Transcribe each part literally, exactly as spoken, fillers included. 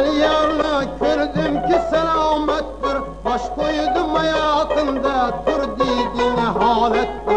güzel yarını gördüm ki selamettir. Baş koydum hayatında tur dedi ne halettir.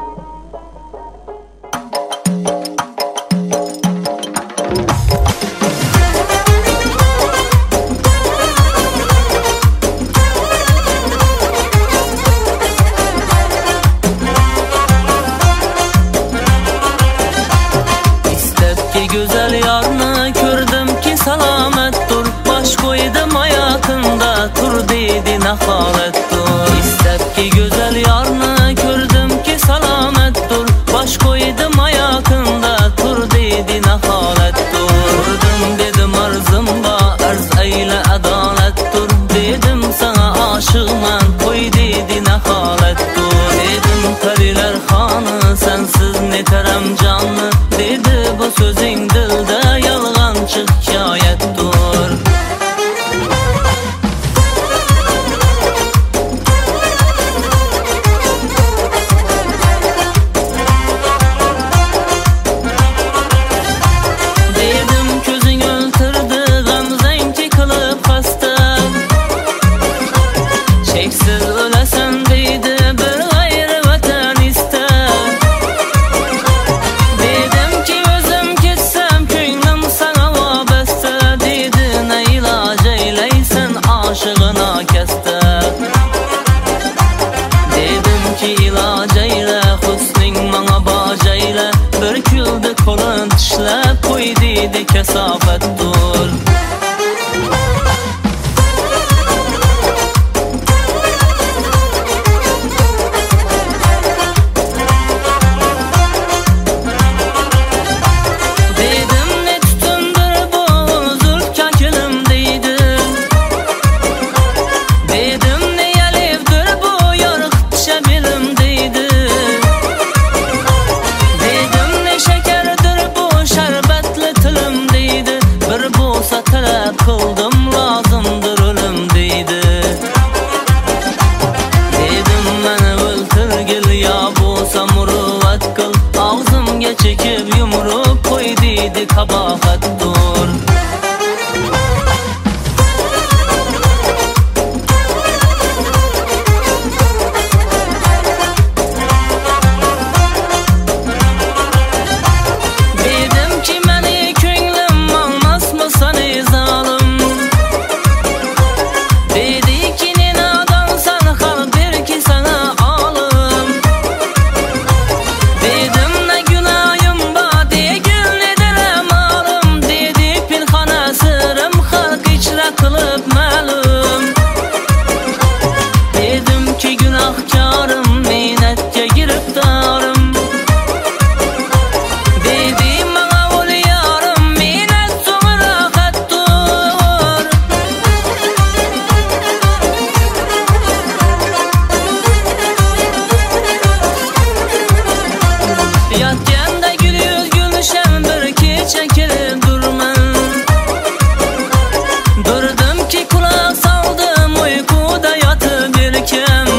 Güzel yarını gördüm ki salamet dur. Baş koydum hayatında tur dedi ne halet dur. İstep ki güzel yarını gördüm ki salamet dur. Baş koydum hayatında tur dedi ne halet dur. Durdum dedim arzımda arz eyle adalet dur. Dedim sana aşığım koy dedi ne halet dur. Dedim periler hanı sensiz ne terem canlı. Dedi bu sözün dilde yalgancık hikayettir. Dedim közün öldürdü gamzenki kılıp hasta. Çeksiz ölesen deydi bir gayrı vatan iste. Dedim ki özüm gitsem köyüm sana vabeste. Dedi ne ilaç eyleysen aşığına keste. Dedim ki ilaç eyle husnin bana bac eyle. Bir küldü kolun tişlep koy dedi kesafet dur. Kıldım lazımdır ölüm deydi. Dedim beni öldürgil ya bulsa muruvvet kıl. Ağzımga çekip yumruk koy deydi kabahat dur. Dedim ki beni könglim almaz mı seni zalim. Dedi ki ne nadansan kal bir ki sana alım. Dedim ne günahım ba de gül ne derem alım. Dedi pinhana sırrım halk içre kılıp malum. Dedim ki günahkarım minnetke girip darım. Yatyanda gülüyoruz gülüşen bir ki çekilip durma. Durdum ki kulak saldım uykuda yatıp birkem.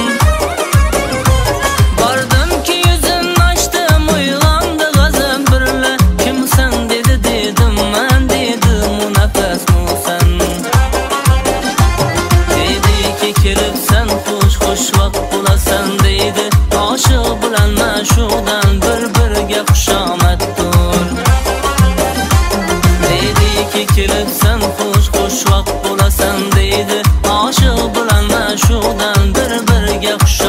Vardım ki yüzün açtım uylandı gazım birle. Kim sen dedi dedim ben dedim o nefes mu sen. Dedi ki kelip sen hoş hoş vakt bulasan deydi. Aşık bulanma şudan bir birge kuşamet dur. Dedi ki kelip sen hoş hoş vakt bulasan deydi. Aşık bulanma şudan bir birge kuşamet.